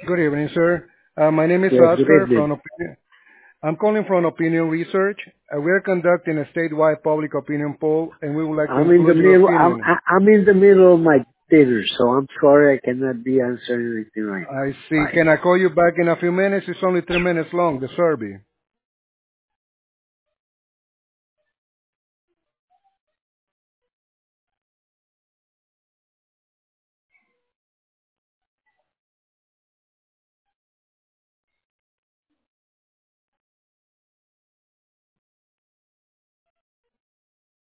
Good evening, sir. My name is Yes, good Oscar evening. from Opinion. I'm calling from Opinion Research. We're conducting a statewide public opinion poll, and we would like to I'm in the include your middle. I'm opinion. I'm in the middle of my dinner, so I'm sorry I cannot be answering anything right now. I see. Bye. Can I call you back in a few minutes? It's only 3 minutes long, the survey.